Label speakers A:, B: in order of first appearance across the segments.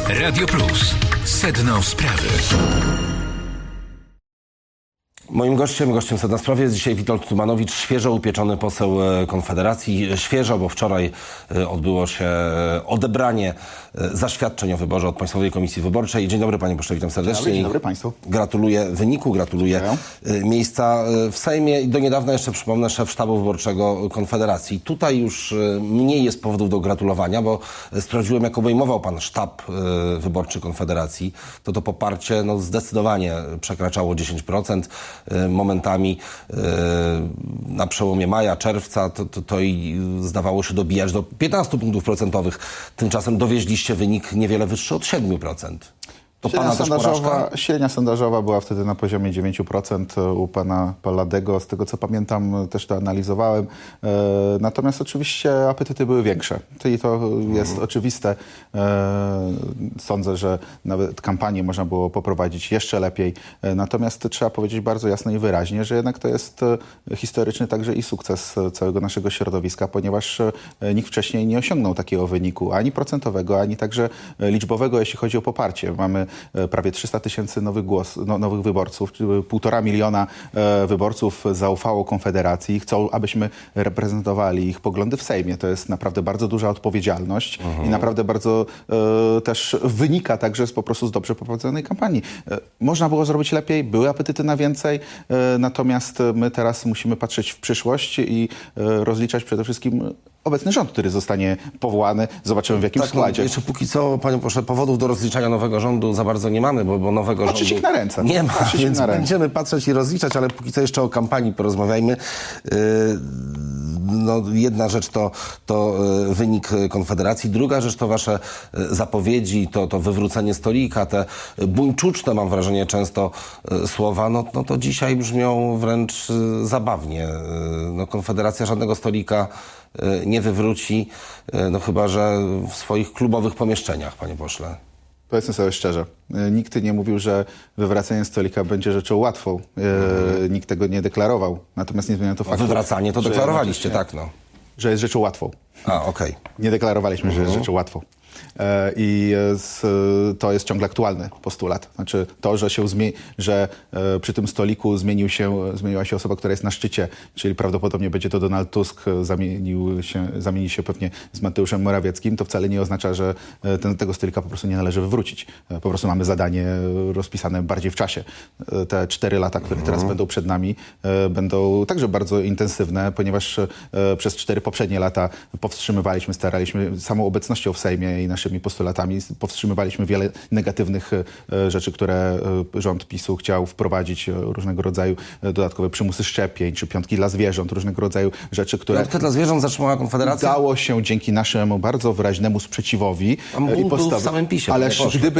A: Radio Plus. Sedno sprawy.
B: Moim gościem Sedna Sprawy jest dzisiaj Witold Tumanowicz, świeżo upieczony poseł Konfederacji. Świeżo, bo wczoraj odbyło się odebranie zaświadczeń o wyborze od Państwowej Komisji Wyborczej. Dzień dobry, panie pośle, witam serdecznie.
C: Dzień dobry państwu.
B: Gratuluję wyniku, gratuluję miejsca w Sejmie i do niedawna jeszcze, przypomnę, szef sztabu wyborczego Konfederacji. Tutaj już mniej jest powodów do gratulowania, bo sprawdziłem, jak obejmował pan sztab wyborczy Konfederacji. To poparcie zdecydowanie przekraczało 10%. Momentami na przełomie maja, czerwca to i zdawało się dobijać do 15 punktów procentowych. Tymczasem dowieźliście wynik niewiele wyższy od 7%. To pana też porażka?
C: Średnia sondażowa była wtedy na poziomie 9% u pana Palladego. Z tego co pamiętam, też to analizowałem. Natomiast oczywiście apetyty były większe. I to jest oczywiste. Sądzę, że nawet kampanię można było poprowadzić jeszcze lepiej. Natomiast trzeba powiedzieć bardzo jasno i wyraźnie, że jednak to jest historyczny także i sukces całego naszego środowiska, ponieważ nikt wcześniej nie osiągnął takiego wyniku, ani procentowego, ani także liczbowego, jeśli chodzi o poparcie. Mamy prawie 300 tysięcy nowych wyborców, 1,5 miliona wyborców zaufało Konfederacji i chcą, abyśmy reprezentowali ich poglądy w Sejmie. To jest naprawdę bardzo duża odpowiedzialność i naprawdę bardzo też wynika także po prostu z dobrze poprowadzonej kampanii. Można było zrobić lepiej, były apetyty na więcej, natomiast my teraz musimy patrzeć w przyszłość i rozliczać przede wszystkim obecny rząd, który zostanie powołany. Zobaczymy, w jakim składzie.
B: Jeszcze póki co, panie pośle, powodów do rozliczania nowego rządu za bardzo nie mamy, bo nowego
C: rządu ich na ręce.
B: Nie ma, więc będziemy patrzeć i rozliczać, ale póki co jeszcze o kampanii porozmawiajmy. Jedna rzecz to wynik Konfederacji, druga rzecz to wasze zapowiedzi, to wywrócenie stolika, te buńczuczne, mam wrażenie, często słowa, to dzisiaj brzmią wręcz zabawnie. Konfederacja żadnego stolika nie wywróci, chyba że w swoich klubowych pomieszczeniach, panie pośle.
C: Powiedzmy sobie szczerze, nikt nie mówił, że wywracanie stolika będzie rzeczą łatwą. Nikt tego nie deklarował. Natomiast nie zmienia to faktu.
B: Wywracanie to deklarowaliście,
C: że jest rzeczą łatwą.
B: Okej.
C: Nie deklarowaliśmy, że jest rzeczą łatwą. To jest ciągle aktualny postulat. Znaczy to, że przy tym stoliku zmieniła się osoba, która jest na szczycie, czyli prawdopodobnie będzie to Donald Tusk, zamieni się pewnie z Mateuszem Morawieckim, to wcale nie oznacza, że tego stolika po prostu nie należy wywrócić. Po prostu mamy zadanie rozpisane bardziej w czasie. Te 4 lata, które teraz będą przed nami, będą także bardzo intensywne, ponieważ przez 4 poprzednie lata staraliśmy samą obecnością w Sejmie i naszymi postulatami powstrzymywaliśmy wiele negatywnych rzeczy, które rząd PiS-u chciał wprowadzić, różnego rodzaju dodatkowe przymusy szczepień, czy piątki dla zwierząt, różnego rodzaju rzeczy, które...
B: Piątkę dla zwierząt zatrzymała Konfederacja?
C: Udało się dzięki naszemu bardzo wyraźnemu sprzeciwowi
B: i postawie. W samym PiS-ie.
C: Ale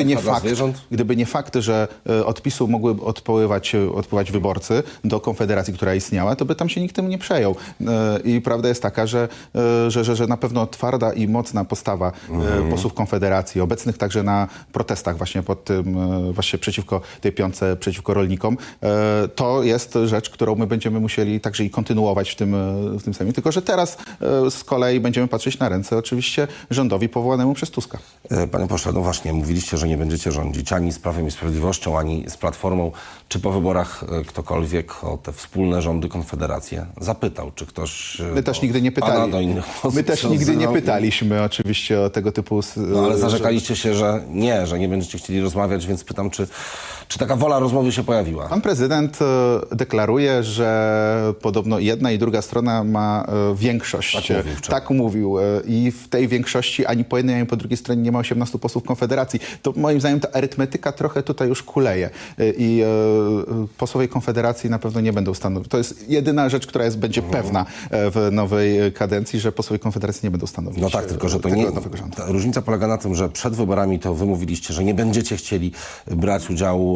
C: gdyby nie fakt, że od PiS-u mogły odpływać wyborcy do Konfederacji, która istniała, to by tam się nikt tym nie przejął. I prawda jest taka, że na pewno twarda i mocna postawa posłów Konfederacji, obecnych także na protestach właśnie przeciwko tej piątce, przeciwko rolnikom, to jest rzecz, którą my będziemy musieli także i kontynuować w tym Sejmie. Tylko że teraz z kolei będziemy patrzeć na ręce oczywiście rządowi powołanemu przez Tuska.
B: Panie pośle, właśnie, mówiliście, że nie będziecie rządzić ani z Prawem i Sprawiedliwością, ani z Platformą. Czy po wyborach ktokolwiek o te wspólne rządy Konfederację zapytał? Czy ktoś...
C: My też nigdy nie pytali. My też nigdy nie pytaliśmy oczywiście o tego typu...
B: ale zarzekaliście się, że nie będziecie chcieli rozmawiać, więc pytam, czy taka wola rozmowy się pojawiła?
C: Pan prezydent deklaruje, że podobno jedna i druga strona ma większość. Tak mówił. I w tej większości ani po jednej, ani po drugiej stronie nie ma 18 posłów Konfederacji. To moim zdaniem ta arytmetyka trochę tutaj już kuleje. I posłowie Konfederacji na pewno nie będą stanowić. To jest jedyna rzecz, która będzie pewna w nowej kadencji, że posłowie Konfederacji nie będą stanowić.
B: Tylko że to nie... Ta różnica polega na tym, że przed wyborami to wy mówiliście, że nie będziecie chcieli brać udziału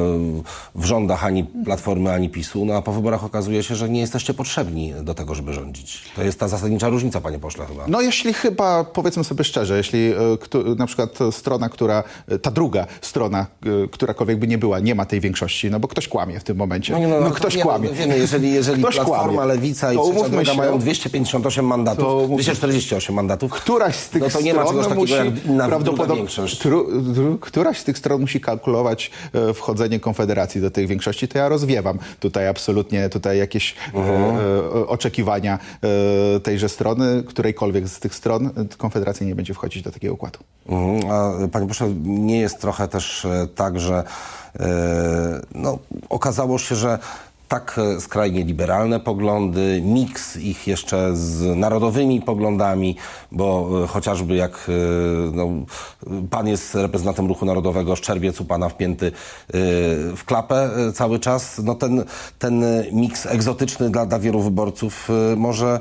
B: w rządach ani Platformy, ani PiS-u, a po wyborach okazuje się, że nie jesteście potrzebni do tego, żeby rządzić. To jest ta zasadnicza różnica, panie pośle, chyba.
C: Powiedzmy sobie szczerze, jeśli na przykład ta druga strona, którakolwiek by nie była, nie ma tej większości, bo ktoś kłamie w tym momencie. Ktoś kłamie.
B: Wiemy, jeżeli
C: ktoś
B: Platforma,
C: kłamie.
B: Lewica i Trzecia Droga mają 258 mandatów, 248 mandatów.
C: Któraś z tych
B: no to nie ma czegoś takiego jak inna druga większość.
C: Któraś z tych stron musi kalkulować wchodzenie Konfederacji do tej większości. To ja rozwiewam tutaj absolutnie jakieś oczekiwania tejże strony. Którejkolwiek z tych stron Konfederacja nie będzie wchodzić do takiego układu.
B: A panie pośle, nie jest trochę też tak, że okazało się, że tak skrajnie liberalne poglądy, miks ich jeszcze z narodowymi poglądami, bo chociażby jak pan jest reprezentantem Ruchu Narodowego, Szczerbiec u pana wpięty w klapę cały czas, ten miks egzotyczny dla wielu wyborców może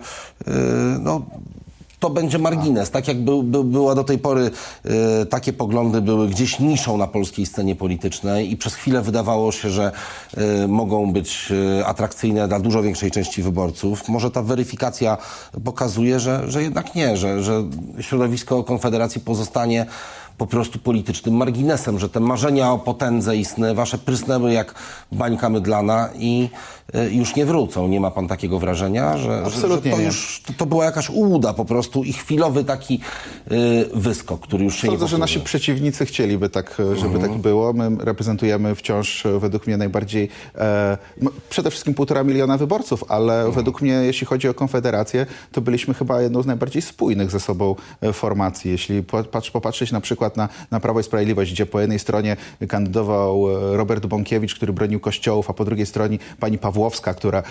B: to będzie margines. Tak jak była do tej pory, takie poglądy były gdzieś niszą na polskiej scenie politycznej i przez chwilę wydawało się, że mogą być atrakcyjne dla dużo większej części wyborców. Może ta weryfikacja pokazuje, że jednak nie, że środowisko Konfederacji pozostanie po prostu politycznym marginesem, że te marzenia o potędze istne wasze prysnęły jak bańka mydlana i już nie wrócą. Nie ma pan takiego wrażenia, że to już to była jakaś ułuda po prostu i chwilowy taki wyskok, który już się nie powtórzy.
C: Sądzę, że nasi przeciwnicy chcieliby tak, żeby tak było. My reprezentujemy wciąż według mnie najbardziej przede wszystkim 1,5 miliona wyborców, ale według mnie, jeśli chodzi o Konfederację, to byliśmy chyba jedną z najbardziej spójnych ze sobą formacji. Jeśli popatrzeć na przykład na Prawo i Sprawiedliwość, gdzie po jednej stronie kandydował Robert Bąkiewicz, który bronił kościołów, a po drugiej stronie pani Pawłowska, która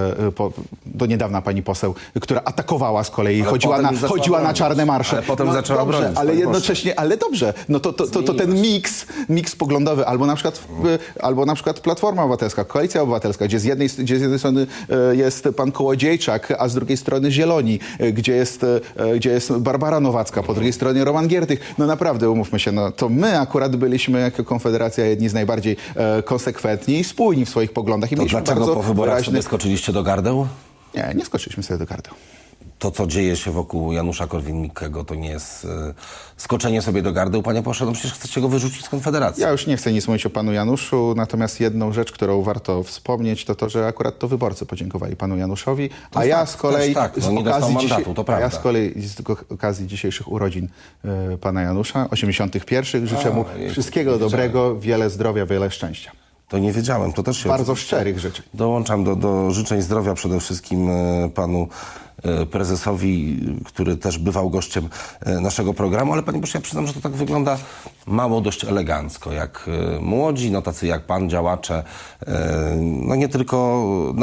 C: do niedawna pani poseł, która atakowała z kolei, chodziła na czarne marsze.
B: Ale potem zaczęła bronić.
C: Ale jednocześnie, ale dobrze, to ten miks poglądowy, albo na przykład Platforma Obywatelska, Koalicja Obywatelska, gdzie z jednej strony jest pan Kołodziejczak, a z drugiej strony Zieloni, gdzie jest Barbara Nowacka, po drugiej stronie Roman Giertych. No naprawdę, umówmy się, to my akurat byliśmy jako Konfederacja jedni z najbardziej konsekwentni i spójni w swoich poglądach.
B: To dlaczego po wyborach sobie skoczyliście do gardeł?
C: Nie skoczyliśmy sobie do gardeł.
B: To, co dzieje się wokół Janusza Korwin-Mikkego, to nie jest skoczenie sobie do gardeł, panie pośle? No przecież chcecie go wyrzucić z Konfederacji.
C: Ja już nie chcę nic mówić o panu Januszu, natomiast jedną rzecz, którą warto wspomnieć, to, że akurat to wyborcy podziękowali panu Januszowi, a ja z kolei z okazji dzisiejszych urodzin pana Janusza, 81. życzę mu wszystkiego dobrego, wiele zdrowia, wiele szczęścia.
B: To nie wiedziałem. To też się
C: bardzo szczerych życzeń.
B: Dołączam do życzeń zdrowia przede wszystkim panu prezesowi, który też bywał gościem naszego programu, ale panie pośle, ja przyznam, że to tak wygląda mało dość elegancko, jak młodzi, tacy jak pan, działacze, nie tylko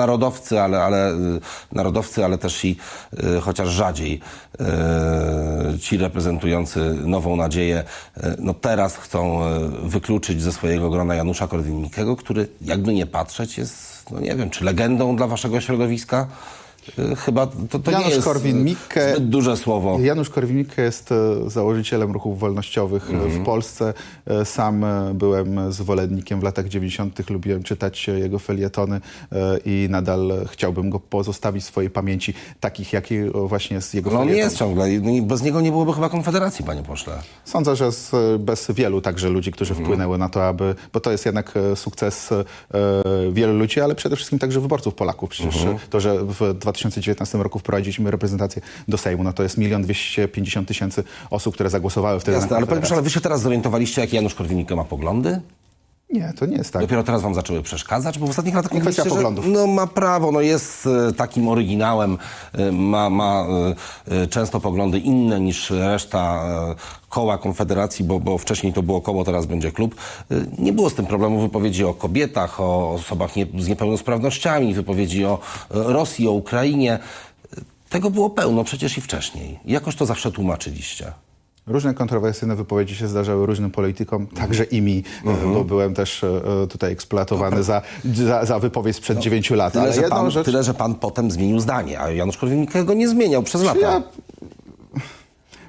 B: narodowcy, ale też i chociaż rzadziej ci reprezentujący Nową Nadzieję, teraz chcą wykluczyć ze swojego grona Janusza Korwin-Mikkego, który jakby nie patrzeć jest, nie wiem, czy legendą dla waszego środowiska? Chyba to nie jest zbyt duże słowo.
C: Janusz Korwin-Mikke jest założycielem ruchów wolnościowych w Polsce. Sam byłem zwolennikiem w latach 90. Lubiłem czytać jego felietony i nadal chciałbym go pozostawić w swojej pamięci, takich jak właśnie z jego felietonów.
B: On jest ciągle i bez niego nie byłoby chyba Konfederacji, panie pośle.
C: Sądzę, że bez wielu także ludzi, którzy wpłynęły na to, bo to jest jednak sukces wielu ludzi, ale przede wszystkim także wyborców Polaków. Przecież to, że w 2019 roku wprowadziliśmy reprezentację do Sejmu, to jest 1 250 000 osób, które zagłosowały wtedy.
B: Jasne, ale panie proszę, ale wy się teraz zorientowaliście, jakie Janusz Korwin-Mikke ma poglądy?
C: Nie, to nie jest tak.
B: Dopiero teraz wam zaczęły przeszkadzać, bo w ostatnich latach
C: kwestia poglądów.
B: Ma prawo, jest takim oryginałem, ma często poglądy inne niż reszta koła Konfederacji, bo wcześniej to było koło, teraz będzie klub. Nie było z tym problemu wypowiedzi o kobietach, o osobach z niepełnosprawnościami, wypowiedzi o Rosji, o Ukrainie. Tego było pełno przecież i wcześniej. Jakoś to zawsze tłumaczyliście.
C: Różne kontrowersyjne wypowiedzi się zdarzały różnym politykom, także i mi, bo byłem też tutaj eksploatowany za wypowiedź sprzed 9 lat.
B: Tyle, że pan potem zmienił zdanie, a Janusz Korwin-Mikke go nie zmieniał przez lata.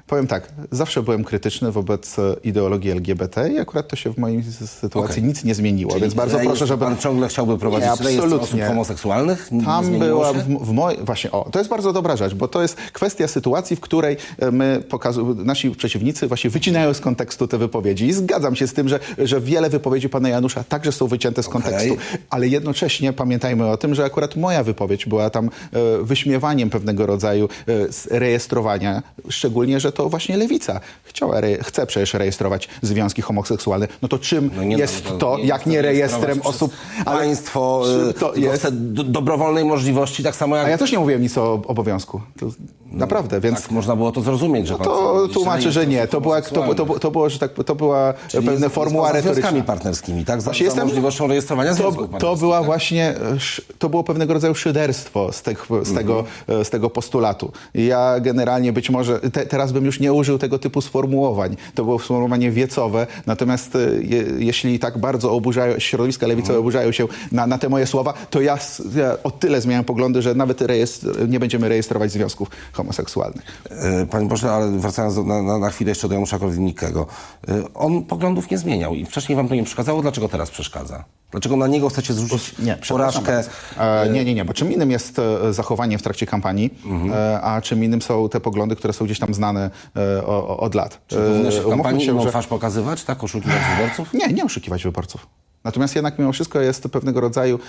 C: Powiem tak, zawsze byłem krytyczny wobec ideologii LGBT i akurat to się w mojej sytuacji nic nie zmieniło,
B: Czyli
C: więc bardzo proszę, żeby...
B: Pan ciągle chciałby prowadzić rejestr osób homoseksualnych?
C: Tam była właśnie, to jest bardzo dobra rzecz, bo to jest kwestia sytuacji, w której nasi przeciwnicy właśnie wycinają z kontekstu te wypowiedzi. I zgadzam się z tym, że wiele wypowiedzi pana Janusza także są wycięte z kontekstu, ale jednocześnie pamiętajmy o tym, że akurat moja wypowiedź była tam wyśmiewaniem pewnego rodzaju rejestrowania, szczególnie, że to właśnie lewica chce przecież rejestrować związki homoseksualne. No to czym jest to, jak nie rejestrem osób...
B: Państwo to jest dobrowolnej możliwości, tak samo jak...
C: A ja też nie mówiłem nic o obowiązku. To naprawdę, więc...
B: Tak można było to zrozumieć, że pan...
C: To tłumaczę, że nie. To była pewne formuła retoryczna.
B: Związkami partnerskimi, tak? Za możliwością rejestrowania związków partnerskich.
C: To była właśnie... To było pewnego rodzaju szyderstwo z tego postulatu. Ja generalnie być może... Teraz bym już nie użył tego typu sformułowań. To było sformułowanie wiecowe. Natomiast jeśli tak bardzo środowiska lewicowe oburzają się na te moje słowa, to ja o tyle zmieniam poglądy, że nawet nie będziemy rejestrować związków homoseksualnych.
B: Panie pośle, ale wracając na chwilę jeszcze do Janusza Korwin-Mikkego. On poglądów nie zmieniał i wcześniej wam to nie przeszkadzało. Dlaczego teraz przeszkadza? Dlaczego na niego chcecie zrzucić porażkę?
C: Nie, bo czym innym jest zachowanie w trakcie kampanii, a czym innym są te poglądy, które są gdzieś tam znane od lat.
B: Czy powinno się w kampanii inną twarz pokazywać, tak? Oszukiwać wyborców?
C: Nie oszukiwać wyborców. Natomiast jednak mimo wszystko jest to pewnego rodzaju,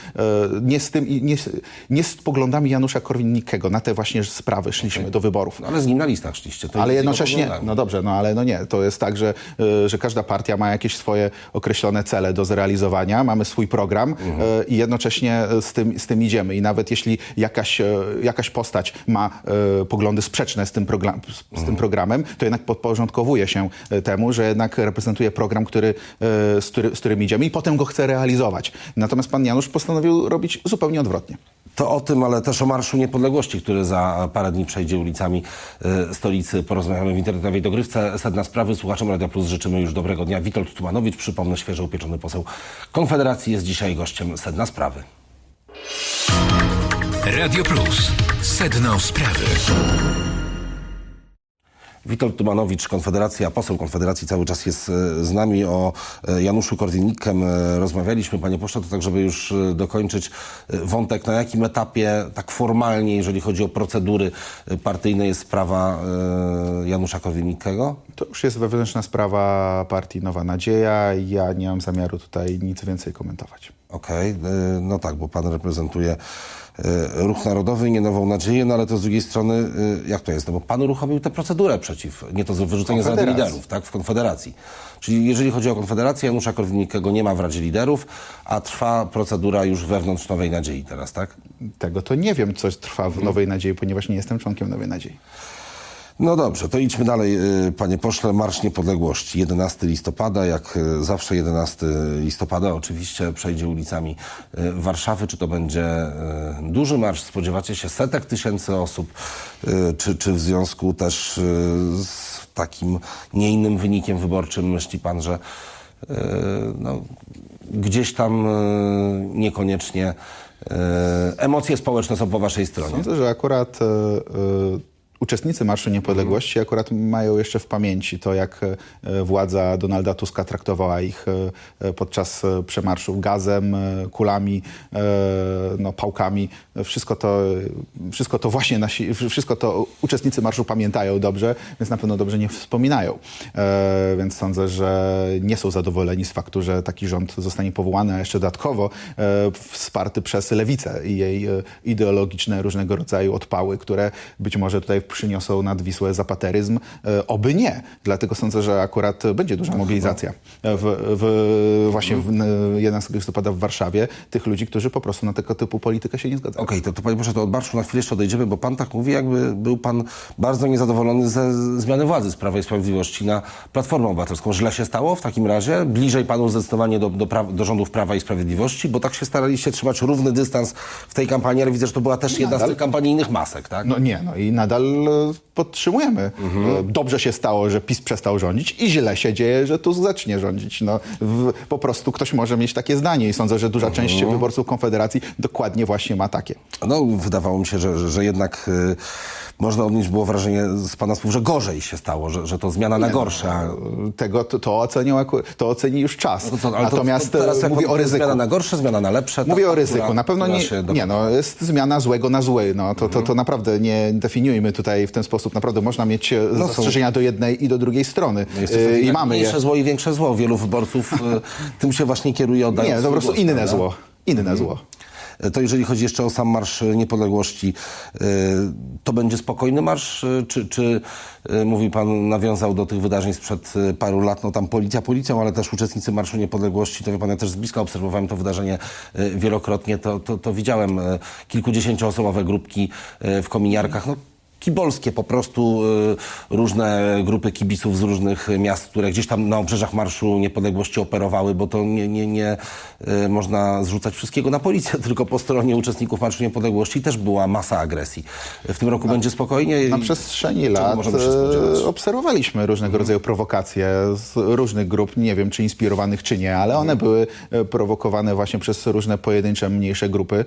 C: nie z poglądami Janusza Korwin-Mikkego. Na te właśnie sprawy szliśmy do wyborów.
B: Ale z nim na listach szliście.
C: Ale jednocześnie, no dobrze, ale nie. To jest tak, że każda partia ma jakieś swoje określone cele do zrealizowania. Mamy swój program i jednocześnie z tym idziemy. I nawet jeśli jakaś postać ma poglądy sprzeczne z tym programem, to jednak podporządkowuje się temu, że jednak reprezentuje program, z którym idziemy i potem go chce realizować. Natomiast pan Janusz postanowił robić zupełnie odwrotnie.
B: To o tym, ale też o Marszu Niepodległości, który za parę dni przejdzie ulicami stolicy. Porozmawiamy w internetowej dogrywce. Sedna sprawy. Słuchaczom Radia Plus życzymy już dobrego dnia. Witold Tumanowicz, przypomnę, świeżo upieczony poseł Konfederacji, jest dzisiaj gościem Sedna Sprawy.
A: Radio Plus. Sedno sprawy.
B: Witold Tumanowicz, Konfederacja, poseł Konfederacji cały czas jest z nami. O Januszu Korwin-Mikkem rozmawialiśmy, panie pośle, to tak, żeby już dokończyć wątek, na jakim etapie tak formalnie, jeżeli chodzi o procedury partyjne, jest sprawa Janusza Korwin-Mikkego?
C: To już jest wewnętrzna sprawa partii Nowa Nadzieja i ja nie mam zamiaru tutaj nic więcej komentować.
B: Okej, no tak, bo pan reprezentuje Ruch Narodowy, nie Nową Nadzieję, no ale to z drugiej strony, jak to jest? No bo pan uruchomił tę procedurę przeciw, nie to wyrzucenie z Rady Liderów, tak, w Konfederacji. Czyli jeżeli chodzi o Konfederację, Janusza Korwin-Mikkego nie ma w Radzie Liderów, a trwa procedura już wewnątrz Nowej Nadziei teraz, tak?
C: Tego to nie wiem, co trwa w Nowej Nadziei, ponieważ nie jestem członkiem Nowej Nadziei.
B: No dobrze, to idźmy dalej, panie pośle. Marsz Niepodległości, 11 listopada, jak zawsze 11 listopada oczywiście przejdzie ulicami Warszawy. Czy to będzie duży marsz? Spodziewacie się setek tysięcy osób? Czy w związku też z takim nie innym wynikiem wyborczym myśli pan, że gdzieś tam niekoniecznie emocje społeczne są po waszej stronie?
C: Sądzę, że akurat uczestnicy Marszu Niepodległości akurat mają jeszcze w pamięci to, jak władza Donalda Tuska traktowała ich podczas przemarszów gazem, kulami, pałkami. Wszystko to uczestnicy marszu pamiętają dobrze, więc na pewno dobrze nie wspominają. Więc sądzę, że nie są zadowoleni z faktu, że taki rząd zostanie powołany, a jeszcze dodatkowo wsparty przez lewicę i jej ideologiczne różnego rodzaju odpały, które być może tutaj przyniosą nad Wisłę zapateryzm. Oby nie. Dlatego sądzę, że akurat będzie duża mobilizacja właśnie 11 listopada w Warszawie tych ludzi, którzy po prostu na tego typu politykę się nie zgadzają.
B: Okej, to panie proszę, to od marszu na chwilę jeszcze odejdziemy, bo pan tak mówi, jakby był pan bardzo niezadowolony ze zmiany władzy z Prawa i Sprawiedliwości na Platformę Obywatelską. Źle się stało w takim razie? Bliżej panu zdecydowanie do rządów Prawa i Sprawiedliwości, bo tak się staraliście trzymać równy dystans w tej kampanii, ale widzę, że to była też jedna z tych kampanijnych masek, tak?
C: I nadal podtrzymujemy. Dobrze się stało, że PiS przestał rządzić i źle się dzieje, że Tusk zacznie rządzić. Po prostu ktoś może mieć takie zdanie i sądzę, że duża część wyborców Konfederacji dokładnie właśnie ma takie.
B: Wydawało mi się, że jednak można odnieść było wrażenie z pana słów, że gorzej się stało, że to zmiana na gorsze.
C: To oceni już czas.
B: Natomiast teraz
C: mówię o ryzyku.
B: Zmiana na gorsze, zmiana na lepsze.
C: Mówię o ryzyku. Na pewno jest zmiana złego na zły. To naprawdę nie definiujmy tutaj w ten sposób. Naprawdę można mieć zastrzeżenia do jednej i do drugiej strony. I mamy
B: mniejsze zło i większe zło. Wielu wyborców tym się właśnie kieruje, oddając.
C: Nie, to po prostu inne zło.
B: To jeżeli chodzi jeszcze o sam Marsz Niepodległości, to będzie spokojny marsz? Czy mówi pan, nawiązał do tych wydarzeń sprzed paru lat, no tam policja policją, ale też uczestnicy Marszu Niepodległości, to wie pan, ja też z bliska obserwowałem to wydarzenie wielokrotnie, to widziałem kilkudziesięcioosobowe grupki w kominiarkach, no kibolskie po prostu, różne grupy kibiców z różnych miast, które gdzieś tam na obrzeżach Marszu Niepodległości operowały, bo to nie można zrzucać wszystkiego na policję, tylko po stronie uczestników Marszu Niepodległości też była masa agresji. W tym roku będzie spokojnie?
C: Na przestrzeni lat obserwowaliśmy różnego rodzaju prowokacje z różnych grup, nie wiem czy inspirowanych czy nie, ale one były prowokowane właśnie przez różne pojedyncze, mniejsze grupy.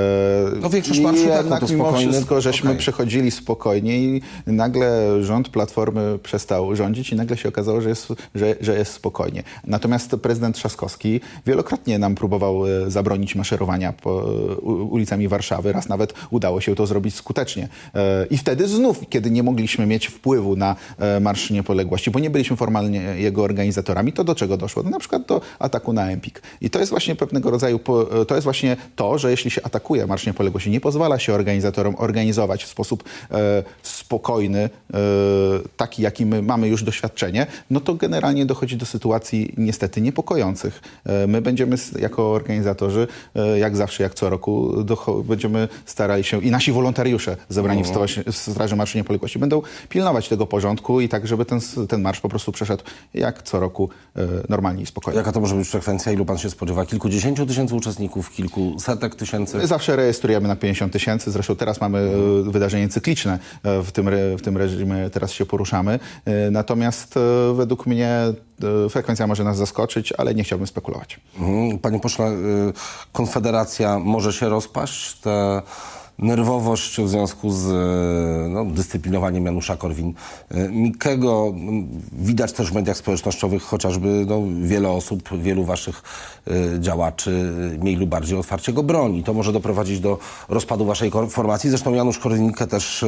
B: No większość marszu
C: jednak to mimo wszystko, żeśmy przechodzili spokojnie i nagle rząd Platformy przestał rządzić i nagle się okazało, że jest spokojnie. Natomiast prezydent Trzaskowski wielokrotnie nam próbował zabronić maszerowania ulicami Warszawy. Raz nawet udało się to zrobić skutecznie. I wtedy znów, kiedy nie mogliśmy mieć wpływu na Marsz Niepodległości, bo nie byliśmy formalnie jego organizatorami, to do czego doszło? No, na przykład do ataku na Empik. I to jest właśnie pewnego rodzaju, to jest właśnie to, że jeśli się atakuje Marsz Niepodległości, nie pozwala się organizatorom organizować w sposób spokojny, taki jaki my mamy już doświadczenie, no to generalnie dochodzi do sytuacji niestety niepokojących. My będziemy jako organizatorzy, jak zawsze, jak co roku, będziemy starali się i nasi wolontariusze zebrani w Straży Marszu Niepodległości będą pilnować tego porządku i tak, żeby ten marsz po prostu przeszedł jak co roku normalnie i spokojnie.
B: Jaka to może być frekwencja? Ilu pan się spodziewa? Kilkudziesięciu tysięcy uczestników? Kilkusetek tysięcy?
C: My zawsze rejestrujemy na 50 tysięcy. Zresztą teraz mamy wydarzenie cykliczne. W tym reżimie teraz się poruszamy. Natomiast według mnie frekwencja może nas zaskoczyć, ale nie chciałbym spekulować.
B: Panie pośle, Konfederacja może się rozpaść? Ta nerwowość w związku z dyscyplinowaniem Janusza Korwin-Mikkego. Widać też w mediach społecznościowych chociażby wiele osób, wielu waszych działaczy mniej lub bardziej otwarcie go broni. To może doprowadzić do rozpadu waszej formacji. Zresztą Janusz Korwin-Mikke też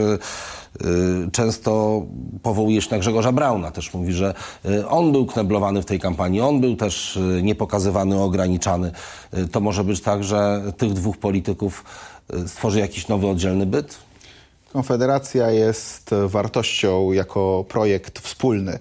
B: często powołuje się na Grzegorza Brauna. Też mówi, że on był kneblowany w tej kampanii, on był też niepokazywany, ograniczany. To może być tak, że tych dwóch polityków stworzy jakiś nowy, oddzielny byt?
C: Konfederacja jest wartością jako projekt wspólny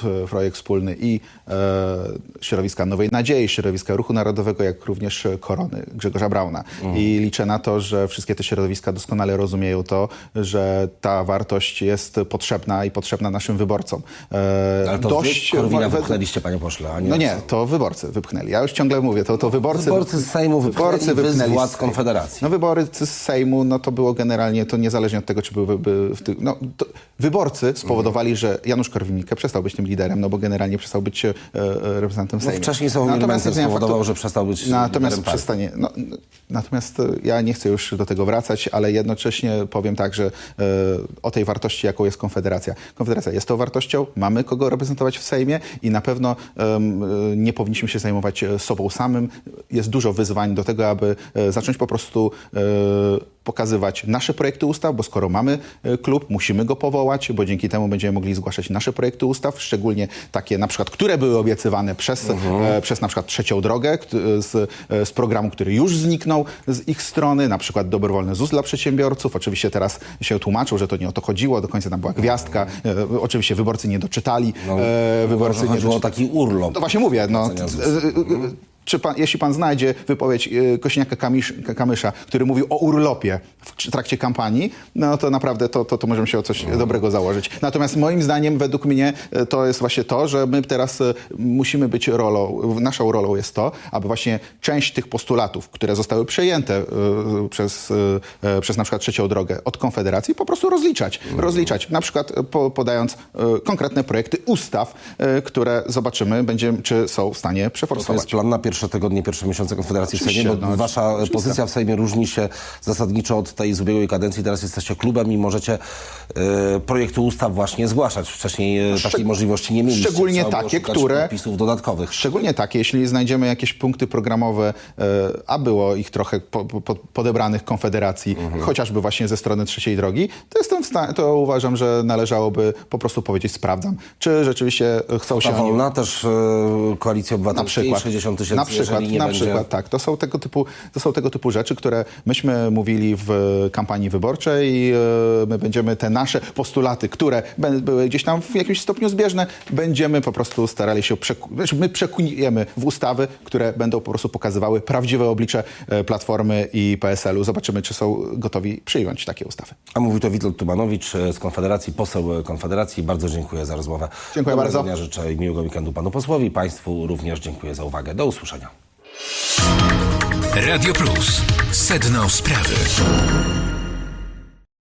C: i środowiska Nowej Nadziei, środowiska Ruchu Narodowego, jak również Korony Grzegorza Brauna. I liczę na to, że wszystkie te środowiska doskonale rozumieją to, że ta wartość jest potrzebna i potrzebna naszym wyborcom.
B: Ale to Korwina wypchnęliście, panie pośle, a nie...
C: No nie, to wyborcy wypchnęli. Ja już ciągle mówię, to wyborcy...
B: Wyborcy z Sejmu wypchnęli z władz Konfederacji.
C: No wyborcy z Sejmu, no to było generalnie, to niezależnie od tego, czy były wyborcy spowodowali, że Janusz Korwin-Mikke przestał być tym liderem, no bo generalnie przestał być reprezentantem Sejmu.
B: Wcześniej Sławomir spowodował, że przestał być liderem partii.
C: Natomiast ja nie chcę już do tego wracać, ale jednocześnie powiem tak, że o tej wartości, jaką jest Konfederacja. Konfederacja jest tą wartością, mamy kogo reprezentować w Sejmie i na pewno nie powinniśmy się zajmować sobą samym. Jest dużo wyzwań do tego, aby zacząć po prostu pokazywać nasze projekty ustaw, bo skoro mamy klub, musimy go powołać, bo dzięki temu będziemy mogli zgłaszać nasze projekty ustaw, szczególnie takie na przykład, które były obiecywane przez na przykład Trzecią Drogę z programu, który już zniknął z ich strony, na przykład dobrowolny ZUS dla przedsiębiorców. Oczywiście teraz się tłumaczą, że to nie o to chodziło, do końca tam była gwiazdka. Oczywiście wyborcy nie doczytali.
B: Wyborcy nie chodziło o taki urlop.
C: No właśnie mówię, jeśli pan znajdzie wypowiedź Kosiniaka-Kamysza, który mówił o urlopie w trakcie kampanii, no to naprawdę to możemy się o coś dobrego założyć. Natomiast moim zdaniem, według mnie, to jest właśnie to, że my teraz musimy być naszą rolą jest to, aby właśnie część tych postulatów, które zostały przejęte przez na przykład Trzecią Drogę od Konfederacji, po prostu rozliczać. Na przykład podając konkretne projekty ustaw, które zobaczymy, czy są w stanie przeforsować.
B: To jest plan na 1 pierwsze tygodnie, pierwsze miesiące Konfederacji w Sejmie, bo wasza pozycja w Sejmie różni się zasadniczo od tej z ubiegłej kadencji. Teraz jesteście klubem i możecie projekty ustaw właśnie zgłaszać. Wcześniej takiej możliwości nie mieliście.
C: Szczególnie takie, które...
B: podpisów dodatkowych.
C: Szczególnie takie, jeśli znajdziemy jakieś punkty programowe, a było ich trochę podebranych Konfederacji, chociażby właśnie ze strony Trzeciej Drogi, to uważam, że należałoby po prostu powiedzieć, sprawdzam, czy rzeczywiście chcą się...
B: Wolna też Koalicji Obywatelskiej, 60 tysięcy, jeżeli nie będzie...
C: Tak, to są tego typu rzeczy, które myśmy mówili w kampanii wyborczej i my będziemy te nasze postulaty, które były gdzieś tam w jakimś stopniu zbieżne, będziemy po prostu starali się, my przekujemy w ustawy, które będą po prostu pokazywały prawdziwe oblicze Platformy i PSL-u. Zobaczymy, czy są gotowi przyjąć takie ustawy.
B: A mówi to Witold Tumanowicz z Konfederacji, poseł Konfederacji. Bardzo dziękuję za rozmowę.
C: Dziękuję bardzo.
B: Dnia życzę i miłego weekendu panu posłowi. Państwu również dziękuję za uwagę. Do usłyszenia.
A: Radio Plus. Sedno sprawy.